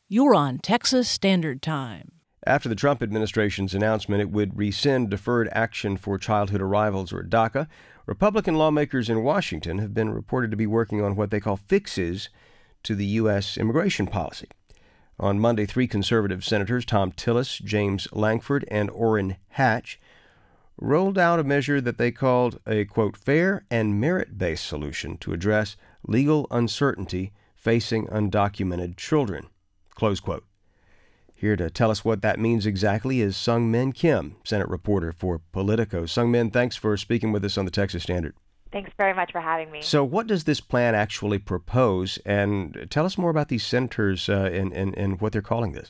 You're on Texas Standard Time. After the Trump administration's announcement it would rescind Deferred Action for Childhood Arrivals, or DACA, Republican lawmakers in Washington have been reported to be working on what they call fixes to the U.S. immigration policy. On Monday, 3 conservative senators, Thom Tillis, James Lankford, and Orrin Hatch, rolled out a measure that they called a, quote, fair and merit-based solution to address legal uncertainty facing undocumented children, close quote. Here to tell us what that means exactly is Seung-Min Kim, Senate reporter for Politico. Seung-Min, thanks for speaking with us on the Texas Standard. Thanks very much for having me. So what does this plan actually propose? And tell us more about these senators and what they're calling this.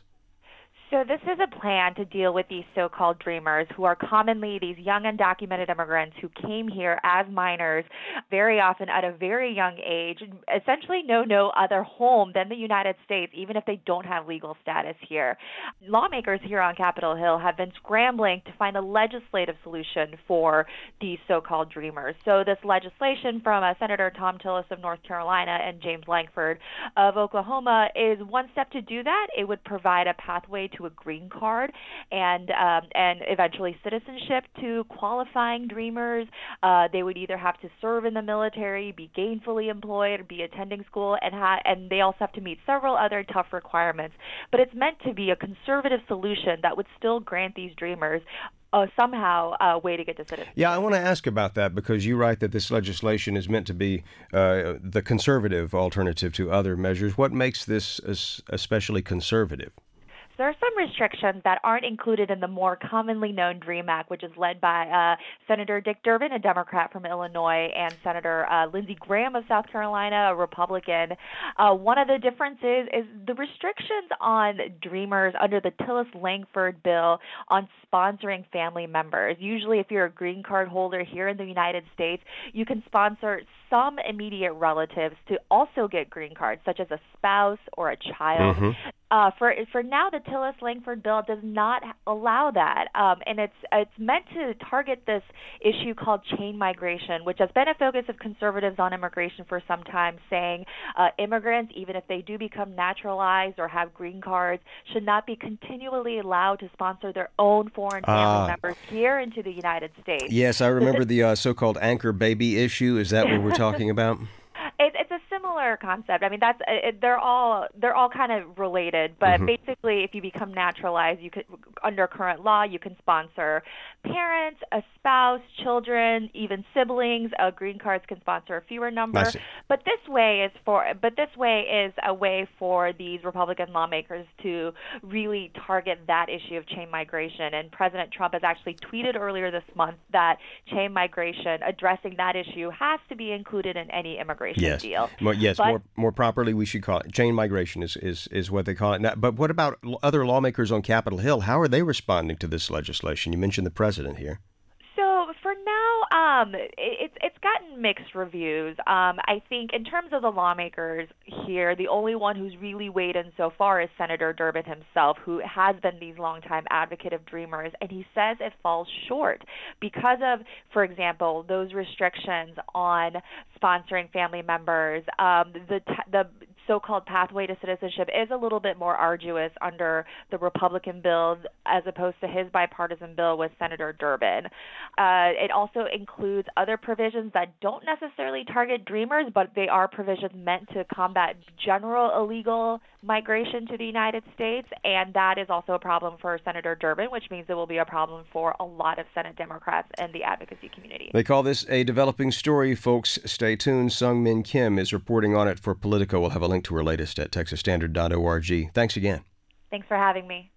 So this is a plan to deal with these so-called dreamers, who are commonly these young undocumented immigrants who came here as minors, very often at a very young age, essentially know no other home than the United States, even if they don't have legal status here. Lawmakers here on Capitol Hill have been scrambling to find a legislative solution for these so-called dreamers. So this legislation from Senator Thom Tillis of North Carolina and James Lankford of Oklahoma is one step to do that. It would provide a pathway to a green card and eventually citizenship to qualifying dreamers. They would either have to serve in the military, be gainfully employed, or be attending school, and they also have to meet several other tough requirements. But it's meant to be a conservative solution that would still grant these dreamers somehow a way to get to citizenship. Yeah, I want to ask about that because you write that this legislation is meant to be the conservative alternative to other measures. What makes this especially conservative? There are some restrictions that aren't included in the more commonly known DREAM Act, which is led by Senator Dick Durbin, a Democrat from Illinois, and Senator Lindsey Graham of South Carolina, a Republican. One of the differences is the restrictions on dreamers under the Tillis-Lankford bill on sponsoring family members. Usually, if you're a green card holder here in the United States, you can sponsor some immediate relatives to also get green cards, such as a spouse or a child. Mm-hmm. For now, the Tillis-Lankford bill does not allow that, and it's meant to target this issue called chain migration, which has been a focus of conservatives on immigration for some time, saying immigrants, even if they do become naturalized or have green cards, should not be continually allowed to sponsor their own foreign family members here into the United States. Yes, I remember the so-called anchor baby issue. Is that what we're talking about? It's a similar concept. I mean, they're all kind of related, but basically, if you become naturalized, you could, under current law, you can sponsor parents, a spouse, children, even siblings. Green cards can sponsor a fewer number. But this way is a way for these Republican lawmakers to really target that issue of chain migration. And President Trump has actually tweeted earlier this month that chain migration, addressing that issue, has to be included in any immigration deal. More properly, we should call it chain migration is what they call it now. But what about other lawmakers on Capitol Hill? How are they responding to this legislation? You mentioned the president here. So for now, it's gotten mixed reviews. I think in terms of the lawmakers here, the only one who's really weighed in so far is Senator Durbin himself, who has been these longtime advocate of dreamers, and he says it falls short because of, for example, those restrictions on sponsoring family members. The so-called pathway to citizenship is a little bit more arduous under the Republican bill as opposed to his bipartisan bill with Senator Durbin. It also includes other provisions that don't necessarily target dreamers, but they are provisions meant to combat general illegal migration to the United States, and that is also a problem for Senator Durbin, which means it will be a problem for a lot of Senate Democrats and the advocacy community. They call this a developing story, folks. Stay tuned. Seung-Min Kim is reporting on it for Politico. We'll have a link to her latest at texasstandard.org. Thanks again. Thanks for having me.